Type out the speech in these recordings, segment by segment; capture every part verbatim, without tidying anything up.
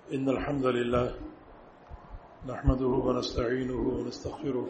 إن الحمد لله نحمده ونستعينه ونستغفره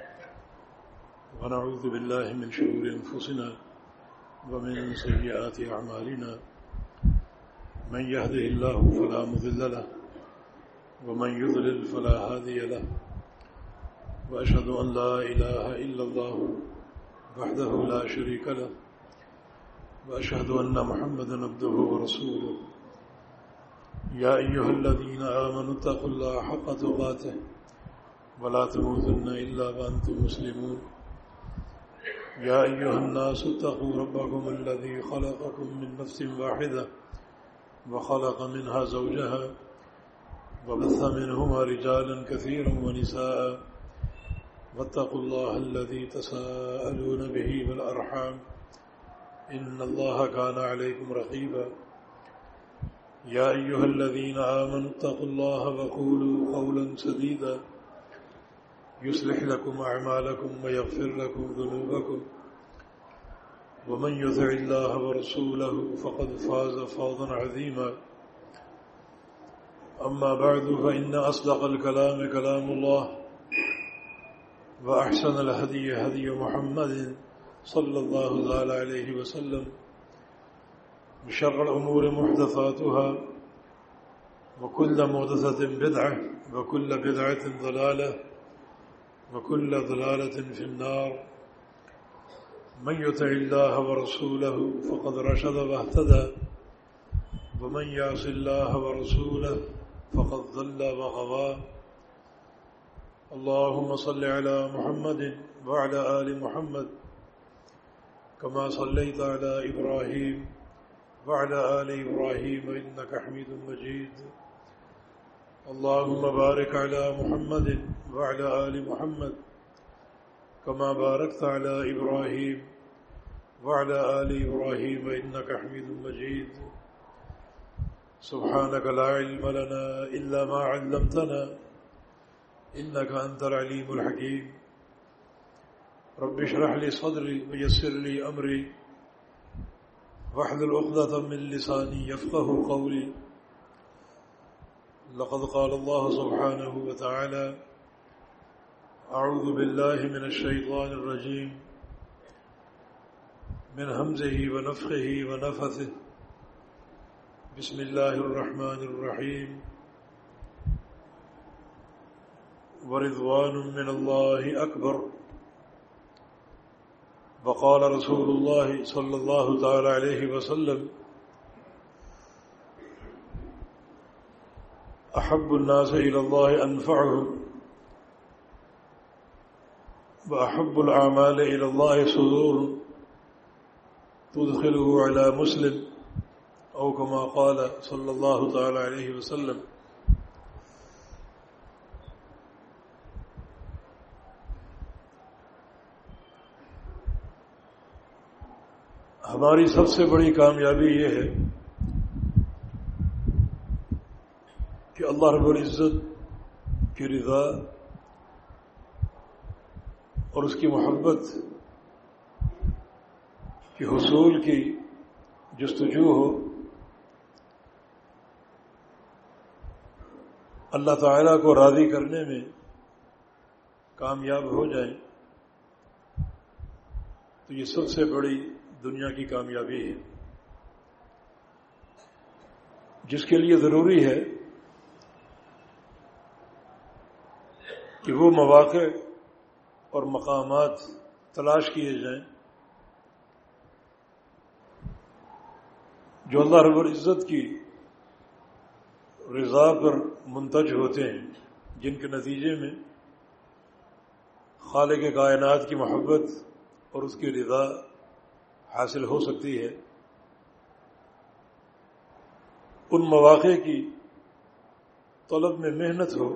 ونعوذ بالله من شرور أنفسنا ومن سيئات أعمالنا من يهده الله فلا مضل له ومن يضلل فلا هادي له وأشهد أن لا إله إلا الله وحده لا شريك له وأشهد أن محمدا عبده ورسوله يا أيها الذين آمنوا اتقوا الله حق تقاته ولا تموتن إلا وأنتم مسلمون يا أيها الناس اتقوا ربكم الذي خلقكم من نفس واحدة وخلق منها زوجها وبث منهما رجالا كثيرا ونساء واتقوا الله الذي تساءلون به والأرحام إن الله كان عليكم رقيبا يا أيها الذين آمنوا اتقوا الله وقولوا قولا سديدا يصلح لكم أعمالكم ويغفر لكم ذنوبكم ومن يطع الله ورسوله فقد فاز فوزا عظيما أما بعد فإن أصدق الكلام كلام الله وأحسن الهدي هدي محمد صلى الله عليه وسلم وشر الأمور محدثاتها وكل محدثة بدعة وكل بدعة ضلالة وكل ضلالة في النار من يطع الله ورسوله فقد رشد واهتدى ومن يعص الله ورسوله فقد ضل وغوى اللهم صل على محمد وعلى آل محمد كما صليت على إبراهيم وعلى آل إبراهيم إنك حميد مجيد اللهم بارك على محمد وعلى آل محمد كما باركت على إبراهيم وعلى آل إبراهيم إنك حميد مجيد سبحانك لا علم لنا إلا ما علمتنا إنك أنت العليم الحكيم رب اشرح لي صدري ويسر لي أمري واحلل عقدة من لساني يفقه قولي لقد قال الله سبحانه وتعالى أعوذ بالله من الشيطان الرجيم من همزه ونفخه ونفثه بسم الله الرحمن الرحيم ورضوان من الله أكبر وقال رسول الله صلى الله تعالى عليه وسلم أحب الناس إلى الله أنفعهم وأحب الأعمال إلى الله سرور تدخله على مسلم أو كما قال صلى الله تعالى عليه وسلم ہماری سب سے بڑی کامیابی یہ ہے کہ اللہ رب العزت کی رضا اور اس کی محبت کے حصول کی جستجو ہو، اللہ تعالیٰ کو راضی کرنے میں کامیاب ہو جائیں تو یہ سب سے بڑی دنیا کی کامیابی ہے، جس کے لیے ضروری ہے کہ وہ مواقع اور مقامات تلاش کیے جائیں جو اللہ رب العزت کی رضا پر منتج ہوتے ہیں، جن کے نتیجے میں خالق کائنات کی محبت اور اس کی رضا حاصل ہو سکتی ہے۔ ان مواقع کی طلب میں محنت ہو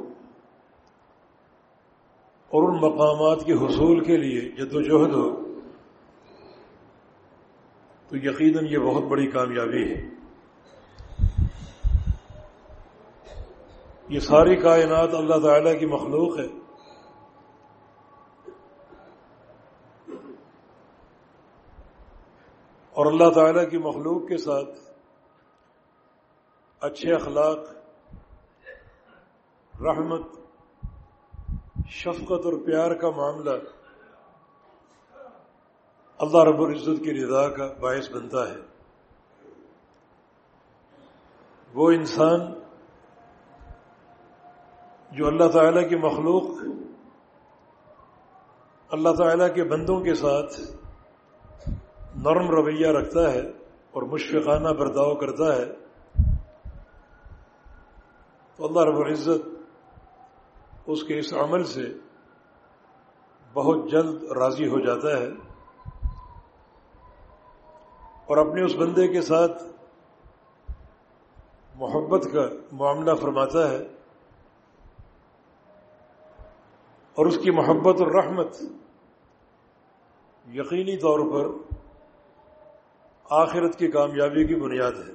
اور ان مقامات کے حصول کے لیے جدوجہد ہو تو یقیناً یہ بہت بڑی کامیابی ہے۔ یہ ساری کائنات اللہ تعالیٰ کی مخلوق ہے، اور اللہ تعالیٰ کی مخلوق کے ساتھ اچھے اخلاق رحمت، شفقت اور پیار کا معاملہ اللہ رب العزت کی رضا کا باعث بنتا ہے۔ وہ انسان جو اللہ تعالیٰ کی مخلوق، اللہ تعالیٰ کے بندوں کے ساتھ نرم رویہ رکھتا ہے اور مشفقانہ برتاؤ کرتا ہے، تو اللہ رب العزت اس کے اس عمل سے بہت جلد راضی ہو جاتا ہے اور اپنے اس بندے کے ساتھ محبت کا معاملہ فرماتا ہے، اور اس کی محبت اور رحمت یقینی طور پر آخرت کی کامیابی کی بنیاد ہے۔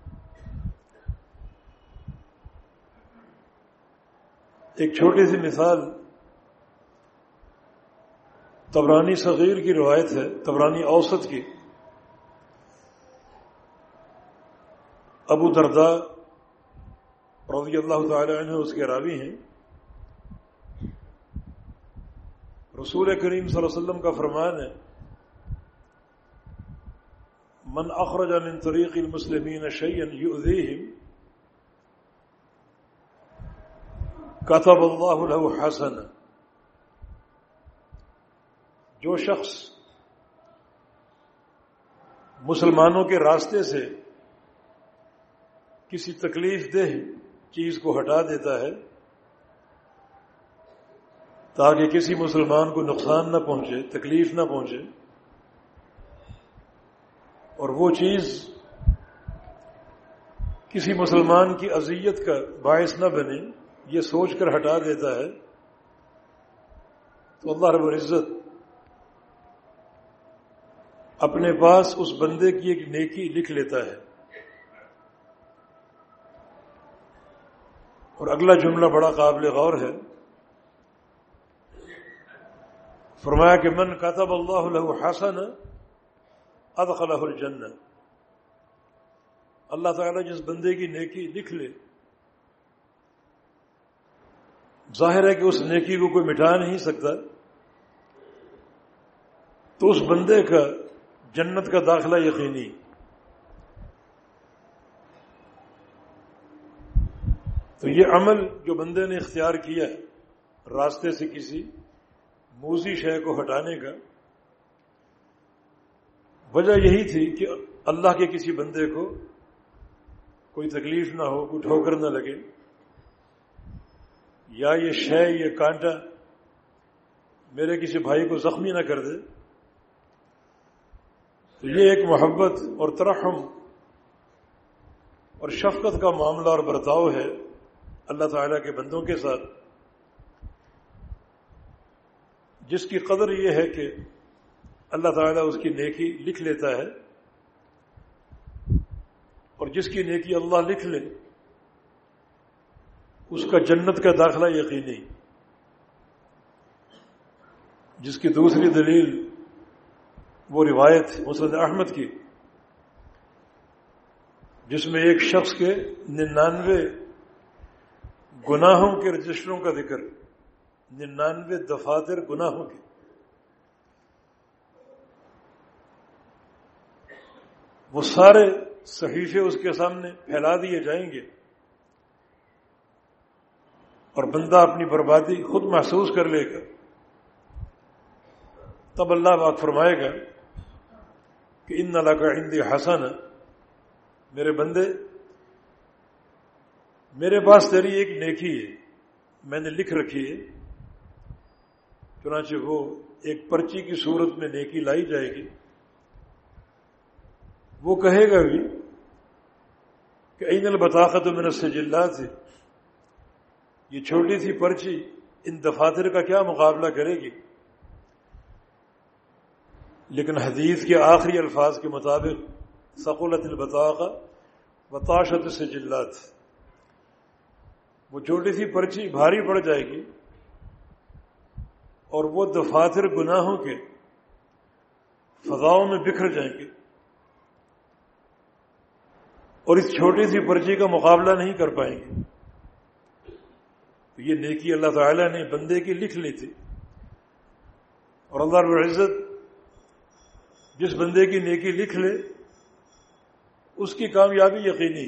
ایک چھوٹی سی مثال طبرانی صغیر کی روایت ہے، طبرانی اوسط کی۔ ابو درداء رضی اللہ تعالی عنہ اس کے راوی ہیں۔ رسول کریم صلی اللہ علیہ وسلم کا فرمان ہے، من اخرج من طریق المسلمین شیئا یؤذیہم کتب اللہ له حسنہ۔ جو شخص مسلمانوں کے راستے سے کسی تکلیف دہ چیز کو ہٹا دیتا ہے تاکہ کسی مسلمان کو نقصان نہ پہنچے، تکلیف نہ پہنچے، اور وہ چیز کسی مسلمان کی اذیت کا باعث نہ بنے، یہ سوچ کر ہٹا دیتا ہے، تو اللہ رب العزت اپنے پاس اس بندے کی ایک نیکی لکھ لیتا ہے۔ اور اگلا جملہ بڑا قابل غور ہے، فرمایا کہ من کتب اللہ له حسنہ ادخلہ الجنہ۔ اللہ تعالیٰ جس بندے کی نیکی لکھ لے، ظاہر ہے کہ اس نیکی کو کوئی مٹا نہیں سکتا، تو اس بندے کا جنت کا داخلہ یقینی۔ تو یہ عمل جو بندے نے اختیار کیا راستے سے کسی موذی شے کو ہٹانے کا، وجہ یہی تھی کہ اللہ کے کسی بندے کو کوئی تکلیف نہ ہو، کوئی ٹھوکر نہ لگے، یا یہ شے، یہ کانٹا میرے کسی بھائی کو زخمی نہ کر دے۔ تو یہ ایک محبت اور ترحم اور شفقت کا معاملہ اور برتاؤ ہے اللہ تعالیٰ کے بندوں کے ساتھ، جس کی قدر یہ ہے کہ اللہ تعالیٰ اس کی نیکی لکھ لیتا ہے، اور جس کی نیکی اللہ لکھ لے اس کا جنت کا داخلہ یقینی۔ جس کی دوسری دلیل وہ روایت مسند احمد کی، جس میں ایک شخص کے ننانوے گناہوں کے رجسٹروں کا ذکر، ننانوے دفاتر گناہوں کے، وہ سارے صحیفے اس کے سامنے پھیلا دیے جائیں گے، اور بندہ اپنی بربادی خود محسوس کر لے گا۔ تب اللہ پاک فرمائے گا کہ ان لک عندی حسنہ، میرے بندے میرے پاس تیری ایک نیکی ہے، میں نے لکھ رکھی ہے۔ چنانچہ وہ ایک پرچی کی صورت میں نیکی لائی جائے گی۔ وہ کہے گا بھی کہ این البطاقۃ من السجلات، یہ چھوٹی سی پرچی ان دفاتر کا کیا مقابلہ کرے گی؟ لیکن حدیث کے آخری الفاظ کے مطابق ثقلت البطاقہ وطاشت السجلات، وہ چھوٹی سی پرچی بھاری پڑ جائے گی اور وہ دفاتر گناہوں کے فضاؤں میں بکھر جائیں گے، اور اس چھوٹی سی پرچی کا مقابلہ نہیں کر پائیں گے۔ تو یہ نیکی اللہ تعالیٰ نے بندے کی لکھ لی تھی، اور اللہ رب العزت جس بندے کی نیکی لکھ لے اس کی کامیابی یقینی۔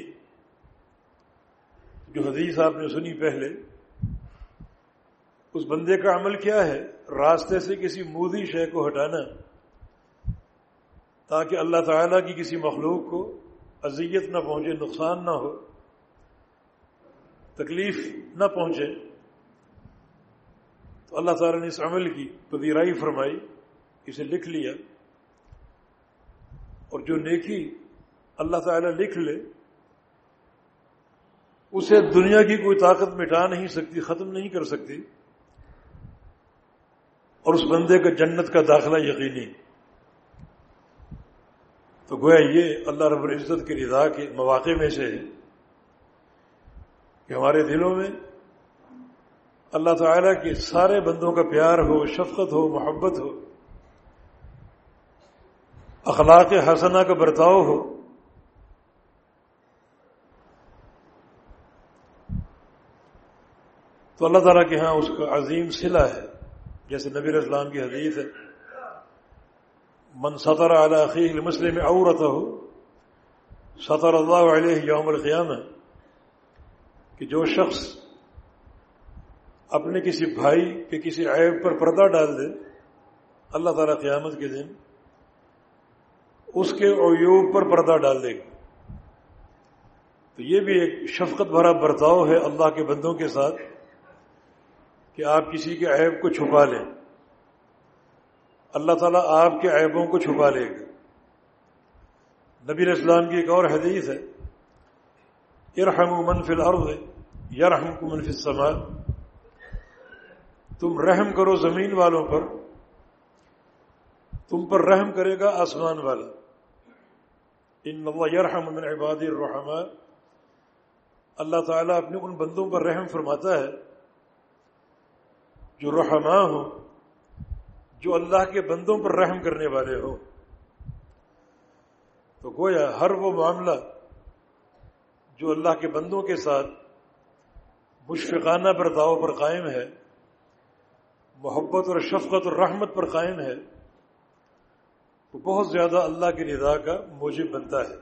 جو حدیث آپ نے سنی پہلے، اس بندے کا عمل کیا ہے؟ راستے سے کسی مودی شے کو ہٹانا تاکہ اللہ تعالیٰ کی کسی مخلوق کو اذیت نہ پہنچے، نقصان نہ ہو، تکلیف نہ پہنچے۔ تو اللہ تعالیٰ نے اس عمل کی پذیرائی فرمائی، اسے لکھ لیا، اور جو نیکی اللہ تعالیٰ لکھ لے اسے دنیا کی کوئی طاقت مٹا نہیں سکتی، ختم نہیں کر سکتی، اور اس بندے کا جنت کا داخلہ یقینی۔ تو گویا یہ اللہ رب العزت کی رضا کے مواقع میں سے ہے کہ ہمارے دلوں میں اللہ تعالیٰ کے سارے بندوں کا پیار ہو، شفقت ہو، محبت ہو، اخلاق حسنہ کا برتاؤ ہو۔ تو اللہ تعالیٰ کے ہاں اس کا عظیم صلہ ہے، جیسے نبی علیہ السلام کی حدیث ہے، من سطر علی اخیہ المسلم عورتہ سطر اللہ علیہ یوم القیامہ، کہ جو شخص اپنے کسی بھائی کے کسی عیب پر پردہ ڈال دے، اللہ تعالیٰ قیامت کے دن اس کے عیوب پر پردہ ڈال دے گا۔ تو یہ بھی ایک شفقت بھرا برتاؤ ہے اللہ کے بندوں کے ساتھ کہ آپ کسی کے عیب کو چھپا لیں، اللہ تعالیٰ آپ کے عیبوں کو چھپا لے گا۔ نبی علیہ السلام کی ایک اور حدیث ہے، ارحموا من فی الارض یرحمکم من فی السماء، تم رحم کرو زمین والوں پر، تم پر رحم کرے گا آسمان والا۔ ان اللہ یرحم من عبادہ الرحماء، اللہ تعالیٰ اپنے ان بندوں پر رحم فرماتا ہے جو رحماء ہوں، جو اللہ کے بندوں پر رحم کرنے والے ہوں۔ تو گویا ہر وہ معاملہ جو اللہ کے بندوں کے ساتھ مشفقانہ برتاؤ پر قائم ہے، محبت اور شفقت اور رحمت پر قائم ہے، تو بہت زیادہ اللہ کی رضا کا موجب بنتا ہے۔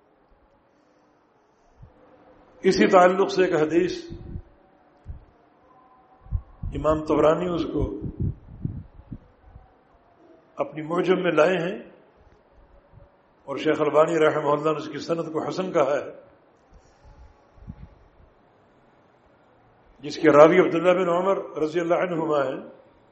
اسی تعلق سے ایک حدیث امام طبرانی اس کو اپنی معجم میں لائے ہیں، اور شیخ البانی رحمہ اللہ نے اس کی سند کو حسن کہا ہے، جس کے راوی عبداللہ بن عمر رضی اللہ عنہما ہیں،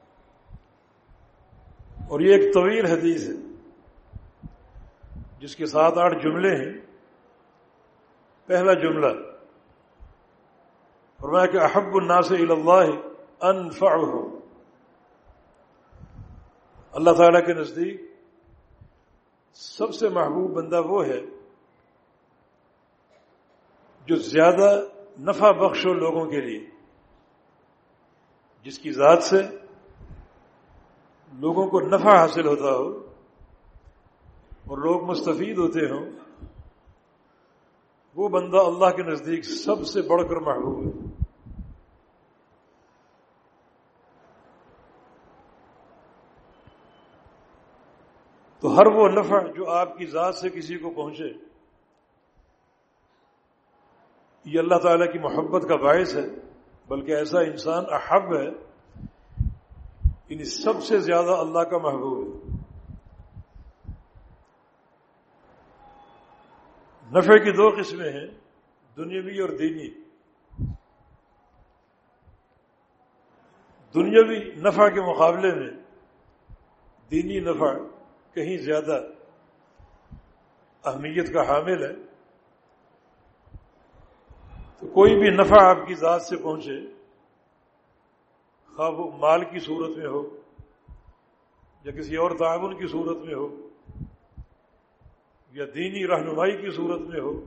اور یہ ایک طویل حدیث ہے جس کے سات آٹھ جملے ہیں۔ پہلا جملہ فرمایا کہ احب الناس الی اللہ انفعهم، اللہ تعالیٰ کے نزدیک سب سے محبوب بندہ وہ ہے جو زیادہ نفع بخش ہو لوگوں کے لیے، جس کی ذات سے لوگوں کو نفع حاصل ہوتا ہو اور لوگ مستفید ہوتے ہوں، وہ بندہ اللہ کے نزدیک سب سے بڑھ کر محبوب ہے۔ تو ہر وہ نفع جو آپ کی ذات سے کسی کو پہنچے، یہ اللہ تعالیٰ کی محبت کا باعث ہے، بلکہ ایسا انسان احب ہے، یعنی سب سے زیادہ اللہ کا محبوب ہے۔ نفع کی دو قسمیں ہیں، دنیاوی اور دینی۔ دنیاوی نفع کے مقابلے میں دینی نفع کہیں زیادہ اہمیت کا حامل ہے۔ تو کوئی بھی نفع آپ کی ذات سے پہنچے، خواہ وہ مال کی صورت میں ہو یا کسی اور تعاون کی صورت میں ہو یا دینی رہنمائی کی صورت میں ہو،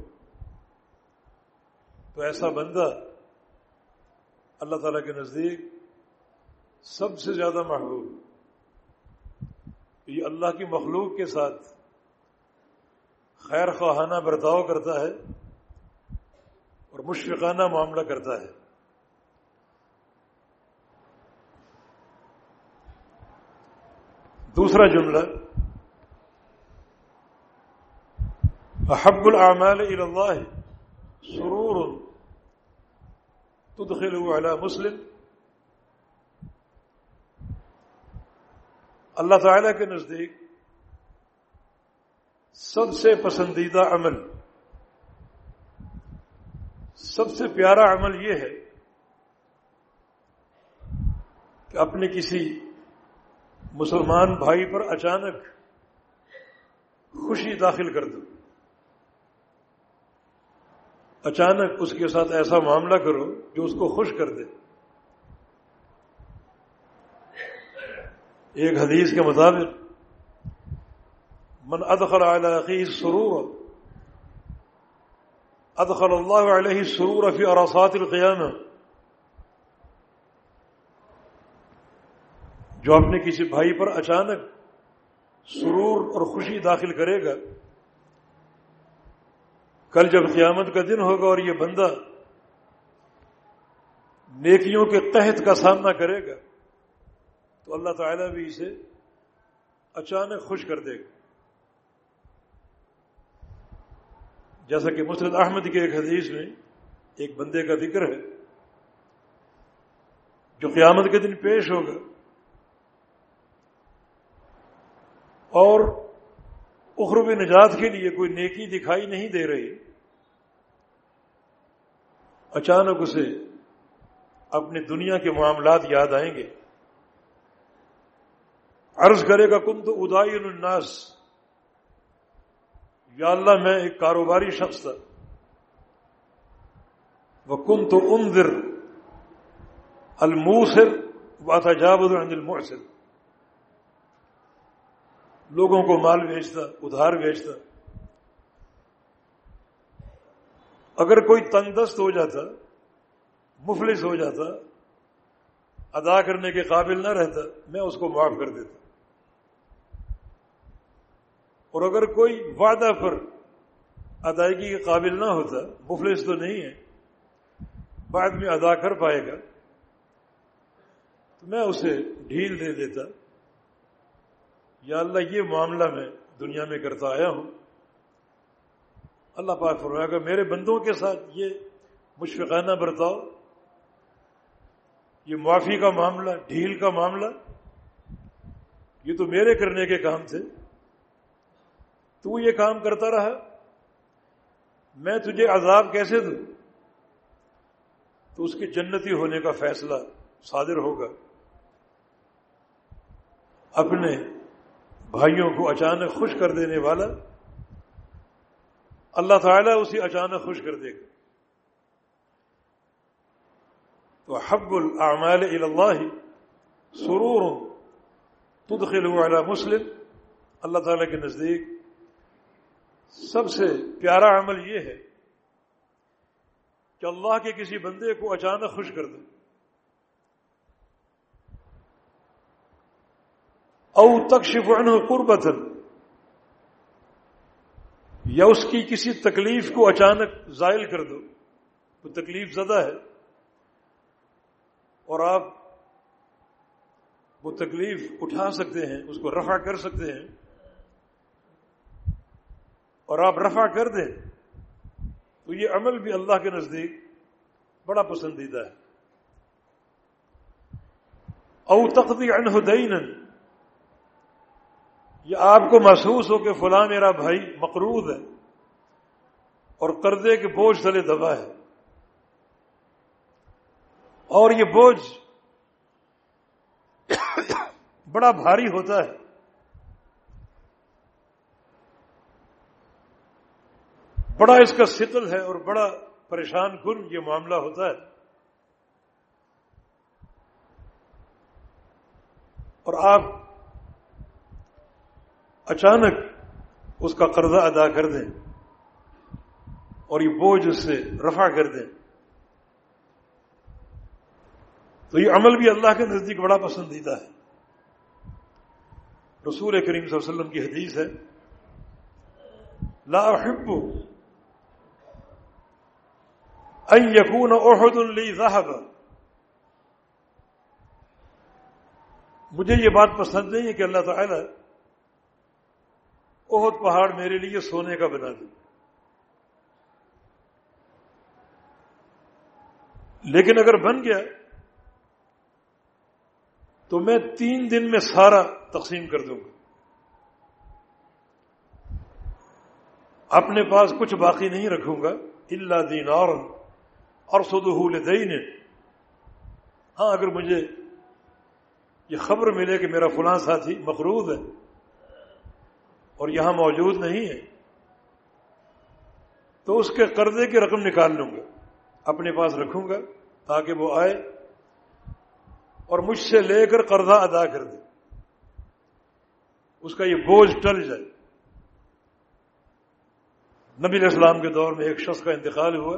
تو ایسا بندہ اللہ تعالیٰ کے نزدیک سب سے زیادہ محبوب، یہ اللہ کی مخلوق کے ساتھ خیر خواہانہ برتاؤ کرتا ہے اور مشفقانہ معاملہ کرتا ہے۔ دوسرا جملہ احب الاعمال الى اللہ سرور تدخلہ علی مسلم. اللہ تعالیٰ کے نزدیک سب سے پسندیدہ عمل، سب سے پیارا عمل یہ ہے کہ اپنے کسی مسلمان بھائی پر اچانک خوشی داخل کر دو، اچانک اس کے ساتھ ایسا معاملہ کرو جو اس کو خوش کر دے. ایک حدیث کے مطابق من ادخل علی اخیہ السرور ادخل اللہ علیہ السرور فی عرصات القیامہ. جو اپنے کسی بھائی پر اچانک سرور اور خوشی داخل کرے گا، کل جب قیامت کا دن ہوگا اور یہ بندہ نیکیوں کے قحط کا سامنا کرے گا تو اللہ تعالیٰ بھی اسے اچانک خوش کر دے گا. جیسا کہ مسند احمد کے ایک حدیث میں ایک بندے کا ذکر ہے جو قیامت کے دن پیش ہوگا اور اخروی نجات کے لیے کوئی نیکی دکھائی نہیں دے رہی، اچانک اسے اپنی دنیا کے معاملات یاد آئیں گے. عرض کرے گا کنت ادائن الناس، یا اللہ میں ایک کاروباری شخص تھا، وکنت انذر الموسر واتجاوز عن المعسر، لوگوں کو مال بیچتا، ادھار بیچتا. اگر کوئی تنگ دست ہو جاتا، مفلس ہو جاتا، ادا کرنے کے قابل نہ رہتا، میں اس کو معاف کر دیتا. اور اگر کوئی وعدہ پر ادائیگی کے قابل نہ ہوتا، مفلس تو نہیں ہے، بعد میں ادا کر پائے گا، تو میں اسے ڈھیل دے دیتا. یا اللہ یہ معاملہ میں دنیا میں کرتا آیا ہوں. اللہ پاک فرمائے گا میرے بندوں کے ساتھ یہ مشفقانہ برتاؤ، یہ معافی کا معاملہ، ڈھیل کا معاملہ، یہ تو میرے کرنے کے کام تھے، تو یہ کام کرتا رہا، میں تجھے عذاب کیسے دوں؟ تو اس کے جنتی ہونے کا فیصلہ صادر ہوگا. اپنے بھائیوں کو اچانک خوش کر دینے والا اللہ تعالیٰ اسے اچانک خوش کر دے گا. تو حب الاعمال الی اللہ سرور تدخلہ علی مسلم، اللہ تعالیٰ کے نزدیک سب سے پیارا عمل یہ ہے کہ اللہ کے کسی بندے کو اچانک خوش کر دے. او تکشف عنہ قربۃ، یا اس کی کسی تکلیف کو اچانک زائل کر دو. وہ تکلیف زدہ ہے اور آپ وہ تکلیف اٹھا سکتے ہیں، اس کو رفع کر سکتے ہیں، اور آپ رفع کر دیں تو یہ عمل بھی اللہ کے نزدیک بڑا پسندیدہ ہے. او تقضی عنہ دینا، یہ آپ کو محسوس ہو کہ فلاں میرا بھائی مقروض ہے اور قرضے کے بوجھ تلے دبا ہے، اور یہ بوجھ بڑا بھاری ہوتا ہے، بڑا اس کا ثقل ہے اور بڑا پریشان کن یہ معاملہ ہوتا ہے، اور آپ اچانک اس کا قرضہ ادا کر دیں اور یہ بوجھ اس سے رفع کر دیں، تو یہ عمل بھی اللہ کے نزدیک بڑا پسندیدہ ہے. رسول کریم صلی اللہ علیہ وسلم کی حدیث ہے، لا احب ان یکون احد لی ذہب، مجھے یہ بات پسند نہیں ہے کہ اللہ تعالیٰ احد پہاڑ میرے لیے سونے کا بنا دے، لیکن اگر بن گیا تو میں تین دن میں سارا تقسیم کر دوں گا، اپنے پاس کچھ باقی نہیں رکھوں گا، الا دینارا ارصدہ لدین۔ ہاں اگر مجھے یہ خبر ملے کہ میرا فلاں ساتھی مقروض ہے اور یہاں موجود نہیں ہے تو اس کے قرضے کی رقم نکال لوں گا، اپنے پاس رکھوں گا تاکہ وہ آئے اور مجھ سے لے کر قرضہ ادا کر دے، اس کا یہ بوجھ ٹل جائے۔ نبی علیہ السلام کے دور میں ایک شخص کا انتقال ہوا،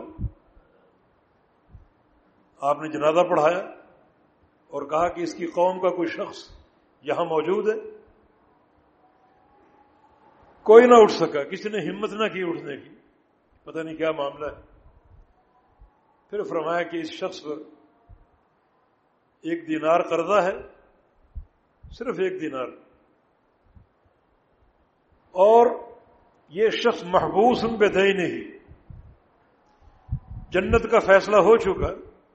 آپ نے جنازہ پڑھایا اور کہا کہ اس کی قوم کا کوئی شخص یہاں موجود ہے، کوئی نہ اٹھ سکا، کسی نے ہمت نہ کی اٹھنے کی، پتہ نہیں کیا معاملہ ہے۔ پھر فرمایا کہ اس شخص پر ایک دینار قرضہ ہے، صرف ایک دینار، اور یہ شخص محبوس بدینہ، جنت کا فیصلہ ہو چکا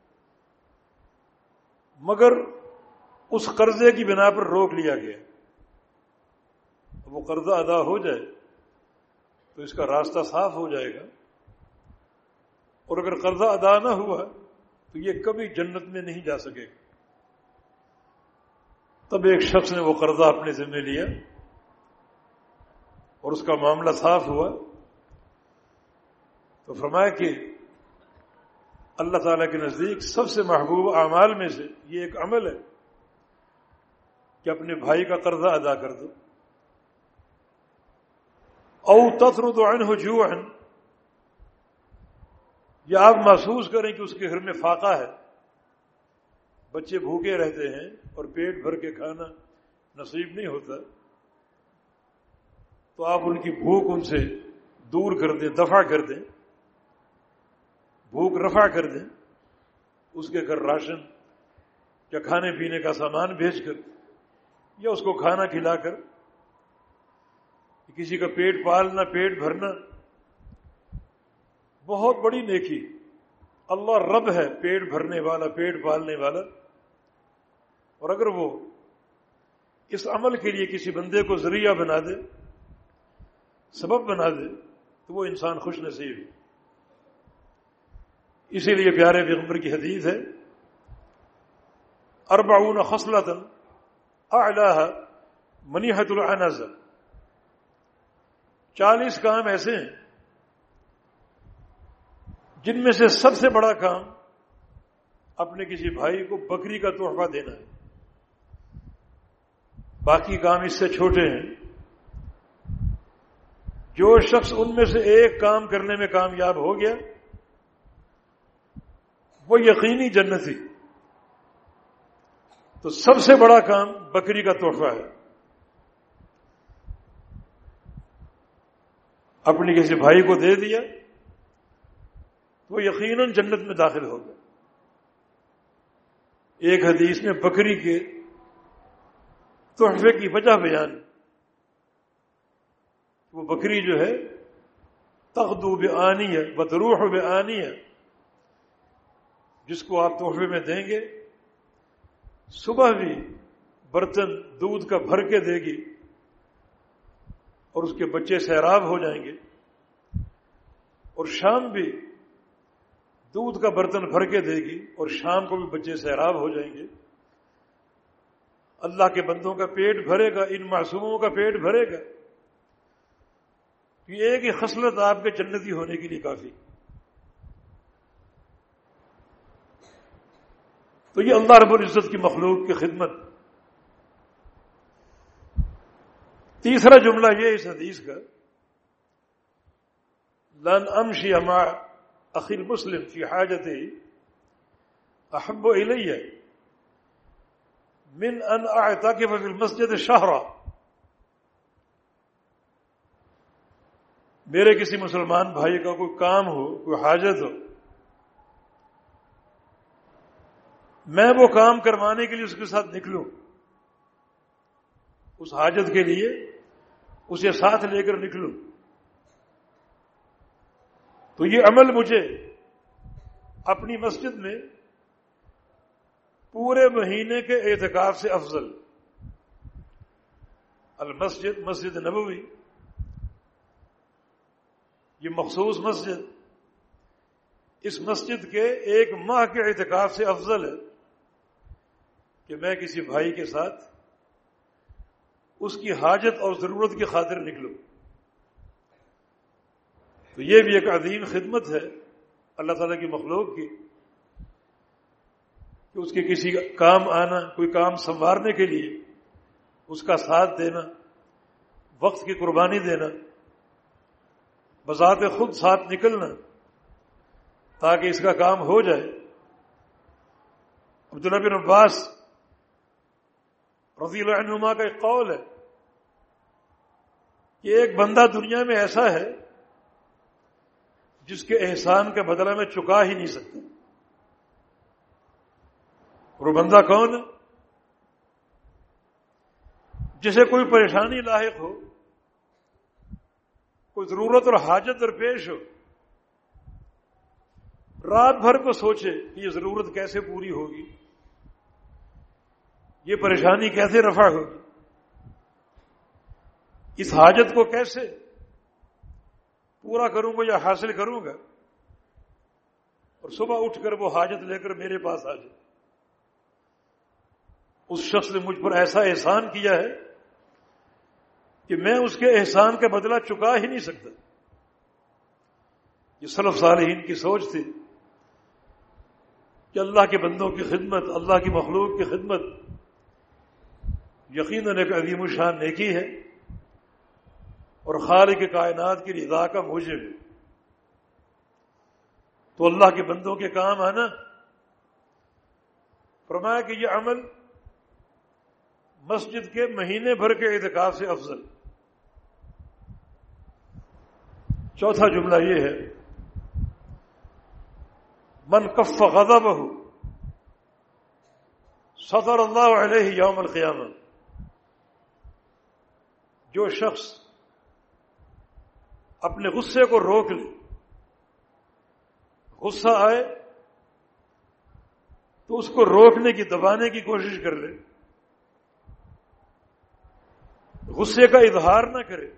مگر اس قرضے کی بنا پر روک لیا گیا، وہ قرضہ ادا ہو جائے تو اس کا راستہ صاف ہو جائے گا، اور اگر قرضہ ادا نہ ہوا تو یہ کبھی جنت میں نہیں جا سکے گا۔ تب ایک شخص نے وہ قرضہ اپنے ذمہ لیا اور اس کا معاملہ صاف ہوا، تو فرمایا کہ اللہ تعالیٰ کے نزدیک سب سے محبوب اعمال میں سے یہ ایک عمل ہے کہ اپنے بھائی کا قرضہ ادا کر دو، او تطرد عنہ جوعا، یا آپ محسوس کریں کہ اس کے گھر میں فاقہ ہے، بچے بھوکے رہتے ہیں اور پیٹ بھر کے کھانا نصیب نہیں ہوتا، تو آپ ان کی بھوک ان سے دور کر دیں، دفع کر دیں، بھوک رفع کر دیں، اس کے گھر راشن یا کھانے پینے کا سامان بھیج کر یا اس کو کھانا کھلا کر، کسی کا پیٹ پالنا، پیٹ بھرنا بہت بڑی نیکی۔ اللہ رب ہے، پیٹ بھرنے والا، پیٹ پالنے والا، اور اگر وہ اس عمل کے لیے کسی بندے کو ذریعہ بنا دے، سبب بنا دے، تو وہ انسان خوش نصیب ہے۔ اسی لیے پیارے پیغمبر کی حدیث ہے، اربعون خصلۃ اعلاها منیحۃ العنز، چالیس کام ایسے ہیں جن میں سے سب سے بڑا کام اپنے کسی بھائی کو بکری کا تحفہ دینا ہے، باقی کام اس سے چھوٹے ہیں۔ جو شخص ان میں سے ایک کام کرنے میں کامیاب ہو گیا وہ یقینی جنتی۔ تو سب سے بڑا کام بکری کا تحفہ ہے، اپنی کسی بھائی کو دے دیا وہ یقیناً جنت میں داخل ہوگا۔ ایک حدیث میں بکری کے تحفے کی وجہ بیان، وہ بکری جو ہے تغدو بآنیہ وتروح بآنیہ، جس کو آپ تحفے میں دیں گے صبح بھی برتن دودھ کا بھر کے دے گی اور اس کے بچے سیراب ہو جائیں گے، اور شام بھی دودھ کا برتن بھر کے دے گی اور شام کو بھی بچے سیراب ہو جائیں گے۔ اللہ کے بندوں کا پیٹ بھرے گا، ان معصوموں کا پیٹ بھرے گا۔ یہ ایک ہی خصلت آپ کے جنتی ہونے کے لیے کافی۔ تو یہ اللہ رب العزت کی مخلوق کی خدمت۔ تیسرا جملہ یہ اس حدیث کا، لن امشی مع اخی المسلم فی حاجتہ احب الی من ان اعتکف فی المسجد شہرا، میرے کسی مسلمان بھائی کا کوئی کام ہو، کوئی حاجت ہو، میں وہ کام کروانے کے لیے اس کے ساتھ نکلوں اس حاجت کے لیے اسے ساتھ لے کر نکلوں. تو یہ عمل مجھے اپنی مسجد میں پورے مہینے کے اعتکاف سے افضل. المسجد مسجد نبوی یہ مخصوص مسجد اس مسجد کے ایک ماہ کے اعتکاف سے افضل ہے کہ میں کسی بھائی کے ساتھ اس کی حاجت اور ضرورت کی خاطر نکلوں. تو یہ بھی ایک عظیم خدمت ہے اللہ تعالیٰ کی مخلوق کی کہ اس کے کسی کام آنا، کوئی کام سنوارنے کے لیے اس کا ساتھ دینا، وقت کی قربانی دینا، بذات خود ساتھ نکلنا تاکہ اس کا کام ہو جائے. عبداللہ بن عباس رضی اللہ عنہما کا ایک قول ہے کہ ایک بندہ دنیا میں ایسا ہے جس کے احسان کا بدلہ میں چکا ہی نہیں سکتا. اور وہ بندہ کون ہے؟ جسے کوئی پریشانی لاحق ہو، کوئی ضرورت اور حاجت درپیش ہو، رات بھر کو سوچے کہ یہ ضرورت کیسے پوری ہوگی، یہ پریشانی کیسے رفع ہوگی، اس حاجت کو کیسے پورا کروں گا یا حاصل کروں گا، اور صبح اٹھ کر وہ حاجت لے کر میرے پاس آ جائے. اس شخص نے مجھ پر ایسا احسان کیا ہے کہ میں اس کے احسان کا بدلہ چکا ہی نہیں سکتا. یہ سلف صالحین کی سوچ تھی کہ اللہ کے بندوں کی خدمت، اللہ کی مخلوق کی خدمت یقیناً ایک عظیم الشان نیکی ہے اور خالق کائنات کی رضا کا موجب ہے. تو اللہ کے بندوں کے کام آنا، فرمایا کہ یہ عمل مسجد کے مہینے بھر کے اعتکاف سے افضل. چوتھا جملہ یہ ہے من کف غضبہ ستر اللہ علیہ یوم القیامہ. جو شخص اپنے غصے کو روک لے، غصہ آئے تو اس کو روکنے کی، دبانے کی کوشش کر لے، غصے کا اظہار نہ کرے،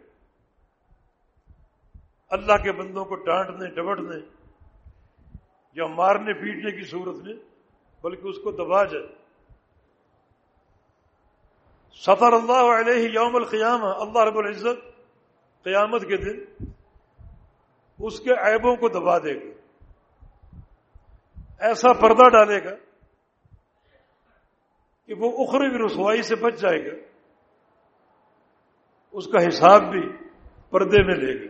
اللہ کے بندوں کو ڈانٹنے ڈپٹنے یا مارنے پیٹنے کی صورت میں، بلکہ اس کو دبا جائے. ستر اللہ علیہ یوم القیامہ، اللہ رب العزت قیامت کے دن اس کے عیبوں کو دبا دے گا، ایسا پردہ ڈالے گا کہ وہ اخروی رسوائی سے بچ جائے گا، اس کا حساب بھی پردے میں لے گا.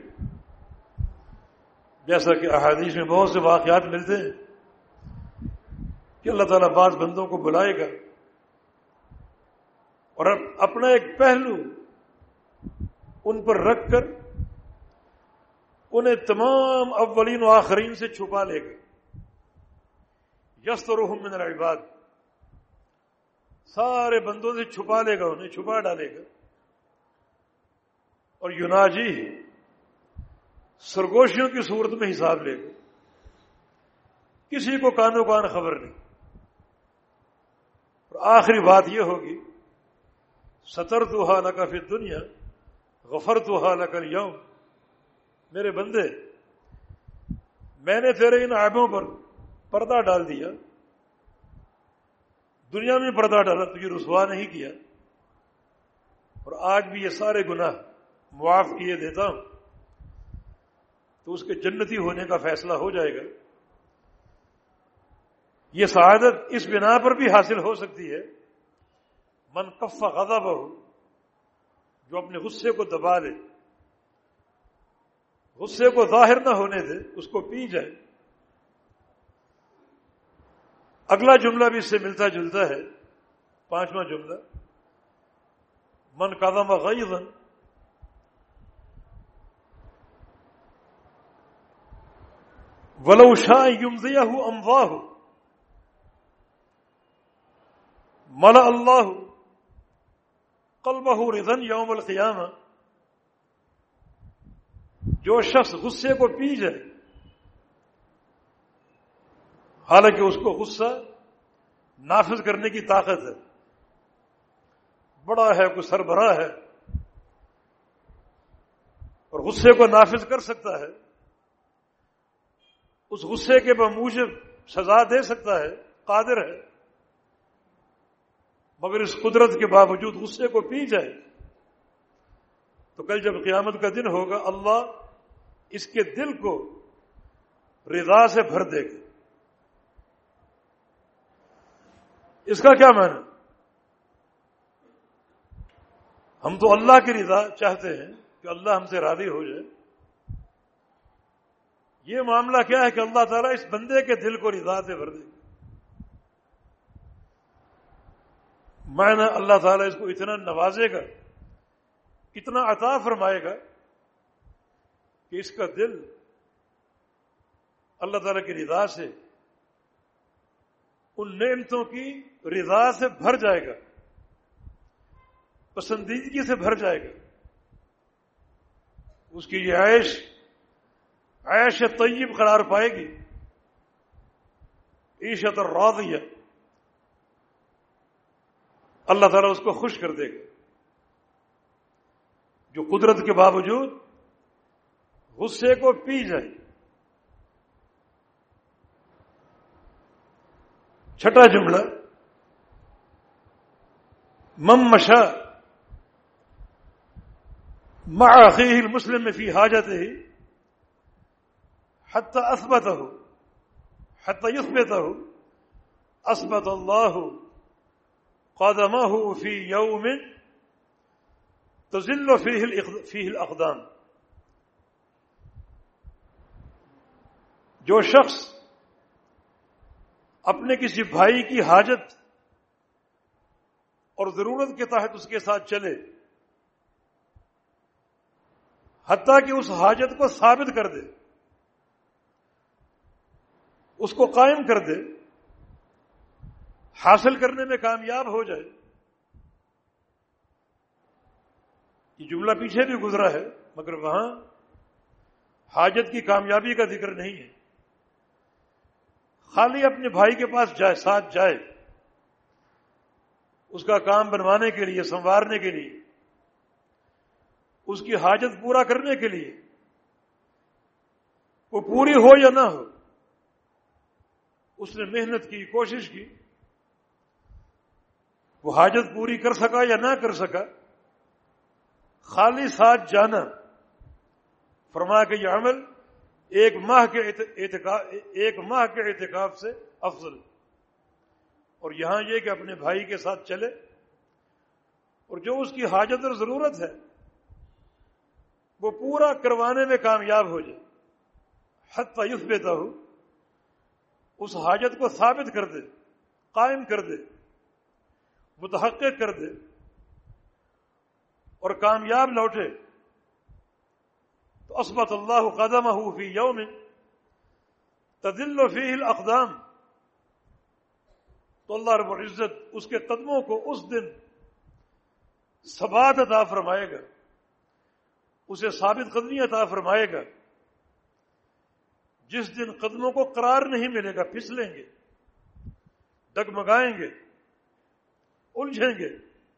جیسا کہ احادیث میں بہت سے واقعات ملتے ہیں کہ اللہ تعالیٰ بعض بندوں کو بلائے گا اور اپنا ایک پہلو ان پر رکھ کر انہیں تمام اولین و آخرین سے چھپا لے گا. یسترہم من العباد، سارے بندوں سے چھپا لے گا، انہیں چھپا ڈالے گا. اور یناجی سرگوشیوں کی صورت میں حساب لے گا، کسی کو کانوں کان خبر نہیں. اور آخری بات یہ ہوگی سترتھا لک فی الدنیا غفرتھا لک اليوم. میرے بندے، میں نے تیرے ان عیبوں پر پردہ ڈال دیا، دنیا میں پردہ ڈالا، تجھے رسوا نہیں کیا، اور آج بھی یہ سارے گناہ معاف کیے دیتا ہوں، تو اس کے جنتی ہونے کا فیصلہ ہو جائے گا. یہ سعادت اس بنا پر بھی حاصل ہو سکتی ہے من کف غضبہ، جو اپنے غصے کو دبا لے، غصے کو ظاہر نہ ہونے دے، اس کو پی جائے. اگلا جملہ بھی اس سے ملتا جلتا ہے، پانچواں جملہ من کظم غیظا ولو شاء یمضیہ امضاہ ملأ اللہ قلبہ رضا یوم القیامہ، جو شخص غصے کو پی جائے، حالانکہ اس کو غصہ نافذ کرنے کی طاقت ہے، بڑا ہے، کوئی سربراہ ہے اور غصے کو نافذ کر سکتا ہے، اس غصے کے بموجب سزا دے سکتا ہے، قادر ہے، مگر اس قدرت کے باوجود غصے کو پی جائے، تو کل جب قیامت کا دن ہوگا اللہ اس کے دل کو رضا سے بھر دے گا۔ اس کا کیا معنی؟ ہم تو اللہ کی رضا چاہتے ہیں کہ اللہ ہم سے راضی ہو جائے، یہ معاملہ کیا ہے کہ اللہ تعالیٰ اس بندے کے دل کو رضا سے بھر دے گا۔ معنی اللہ تعالیٰ اس کو اتنا نوازے گا، اتنا عطا فرمائے گا کہ اس کا دل اللہ تعالیٰ کی رضا سے، ان نعمتوں کی رضا سے بھر جائے گا، پسندیدگی سے بھر جائے گا۔ اس کی یہ عیش عیش طیب قرار پائے گی، عیشت راضیہ، اللہ تعالیٰ اس کو خوش کر دے گا، جو قدرت کے باوجود غصے کو پی جائے۔ چھٹا جملہ، من مشى مع اخیہ المسلم فی حاجتہ حتی اثبتہ حتی یثبتہ اثبت اللہ قدمہ فی یوم تزل فیہ الاقدام۔ جو شخص اپنے کسی بھائی کی حاجت اور ضرورت کے تحت اس کے ساتھ چلے، حتیٰ کہ اس حاجت کو ثابت کر دے، اس کو قائم کر دے، حاصل کرنے میں کامیاب ہو جائے۔ یہ جملہ پیچھے بھی گزرا ہے مگر وہاں حاجت کی کامیابی کا ذکر نہیں ہے، خالی اپنے بھائی کے پاس جائے، ساتھ جائے، اس کا کام بنوانے کے لیے، سنوارنے کے لیے، اس کی حاجت پورا کرنے کے لیے، وہ پوری ہو یا نہ ہو، اس نے محنت کی، کوشش کی، وہ حاجت پوری کر سکا یا نہ کر سکا، خالی ساتھ جانا، فرمایا کہ یہ عمل ایک ماہ کے اعتکاف ایک ماہ کے اعتکاف سے افضل۔ اور یہاں یہ کہ اپنے بھائی کے ساتھ چلے اور جو اس کی حاجت اور ضرورت ہے وہ پورا کروانے میں کامیاب ہو جائے، حتی یثبتہ، اس حاجت کو ثابت کر دے، قائم کر دے، متحقق کر دے اور کامیاب لوٹے، تو اثبت اللہ قدمہ فی یوم تذل فیہ الاقدام، تو اللہ رب العزت اس کے قدموں کو اس دن ثبات عطا فرمائے گا، اسے ثابت قدمی عطا فرمائے گا، جس دن قدموں کو قرار نہیں ملے گا، پھسلیں گے، ڈگمگائیں گے، الجھیں گے،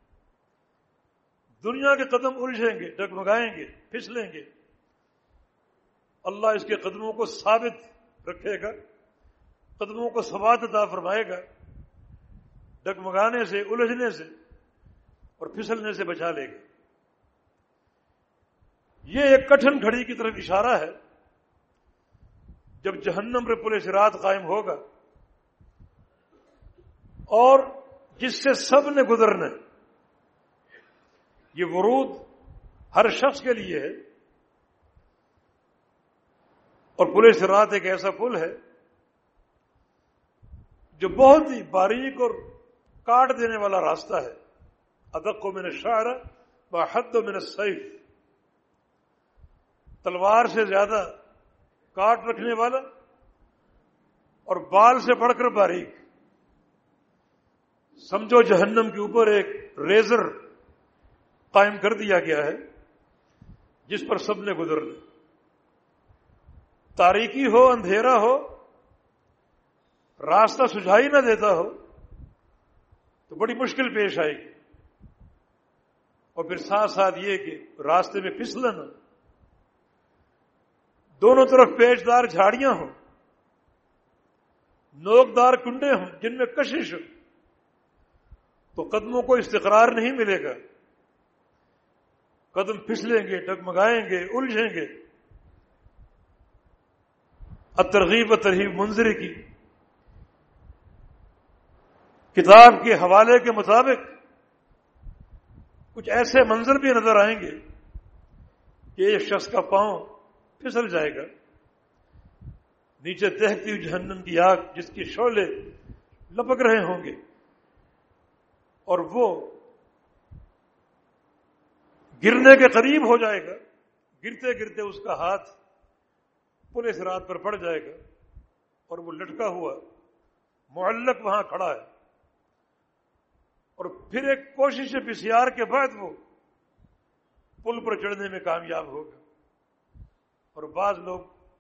دنیا کے قدم الجھیں گے، ڈگمگائیں گے، پھسلیں گے، اللہ اس کے قدموں کو ثابت رکھے گا، قدموں کو ثبات عطا فرمائے گا، ڈگمگانے سے، الجھنے سے اور پھسلنے سے بچا لے گا۔ یہ ایک کٹھن گھڑی کی طرف اشارہ ہے، جب جہنم پر پل صراط قائم ہوگا اور جس سے سب نے گزرنا ہے۔ یہ ورود ہر شخص کے لیے ہے، اور پل صراط ایک ایسا پل ہے جو بہت ہی باریک اور کاٹ دینے والا راستہ ہے، ادق من الشعر واحد من السیف، تلوار سے زیادہ کاٹ رکھنے والا اور بال سے بڑھ کر باریک۔ سمجھو جہنم کے اوپر ایک ریزر قائم کر دیا گیا ہے جس پر سب نے گزرنا. تاریکی ہو، اندھیرا ہو، راستہ سجھائی نہ دیتا ہو تو بڑی مشکل پیش آئے گی. اور پھر ساتھ ساتھ یہ کہ راستے میں پھسلن ہو، دونوں طرف پیچدار جھاڑیاں ہوں، نوکدار کنڈے ہوں جن میں کشش ہو، تو قدموں کو استقرار نہیں ملے گا. قدم پھسلیں گے، ڈگمگائیں گے، الجھیں گے. الترغیب و ترہیب منذری کی کتاب کے حوالے کے مطابق کچھ ایسے منظر بھی نظر آئیں گے کہ ایک شخص کا پاؤں پھسل جائے گا. نیچے دہتی ہوئی جہنم کی آگ جس کے شعلے لپک رہے ہوں گے، اور وہ گرنے کے قریب ہو جائے گا. گرتے گرتے اس کا ہاتھ پل صراط پر پڑ جائے گا اور وہ لٹکا ہوا معلق وہاں کھڑا ہے. اور پھر ایک کوشش بسیار کے بعد وہ پل پر چڑھنے میں کامیاب ہوگا. اور بعض لوگ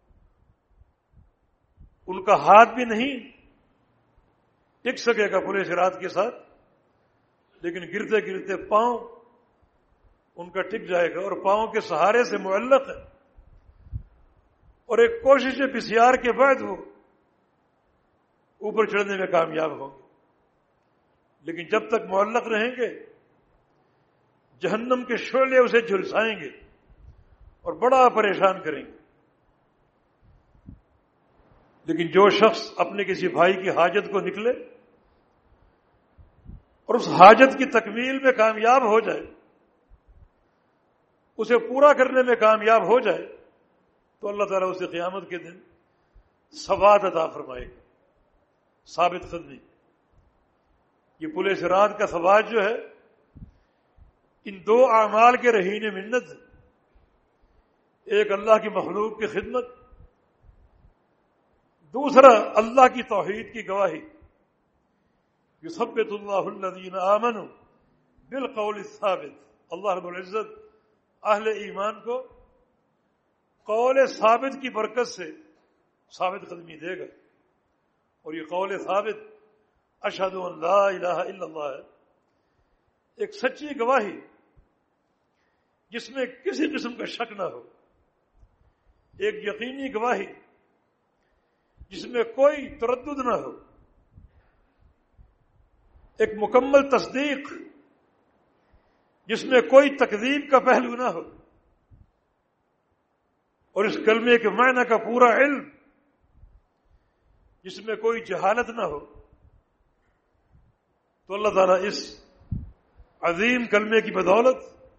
ان کا ہاتھ بھی نہیں ٹک سکے گا پل صراط کے ساتھ، لیکن گرتے گرتے پاؤں ان کا ٹک جائے گا اور پاؤں کے سہارے سے معلق ہے. اور ایک کوشش بسیار کے بعد وہ اوپر چڑھنے میں کامیاب ہوں گے. لیکن جب تک معلق رہیں گے جہنم کے شعلے اسے جھلسائیں گے اور بڑا پریشان کریں گے. لیکن جو شخص اپنے کسی بھائی کی حاجت کو نکلے اور اس حاجت کی تکمیل میں کامیاب ہو جائے، اسے پورا کرنے میں کامیاب ہو جائے، تو اللہ تعالیٰ اسے قیامت کے دن ثواب عطا فرمائے گا، ثابت قدمی. یہ پل صراط کا ثواب جو ہے ان دو اعمال کے رہین منت ہے. ایک اللہ کی مخلوق کی خدمت، دوسرا اللہ کی توحید کی گواہی. یثبت اللہ الذین آمنوا بالقول الثابت. اللہ رب العزت اہل ایمان کو قول ثابت کی برکت سے ثابت قدمی دے گا. اور یہ قول ثابت اشہد ان لا الہ الا اللہ ہے، ایک سچی گواہی جس میں کسی قسم کا شک نہ ہو، ایک یقینی گواہی جس میں کوئی تردد نہ ہو، ایک مکمل تصدیق جس میں کوئی تکذیب کا پہلو نہ ہو، اور اس کلمے کے معنی کا پورا علم جس میں کوئی جہالت نہ ہو. تو اللہ تعالیٰ اس عظیم کلمے کی بدولت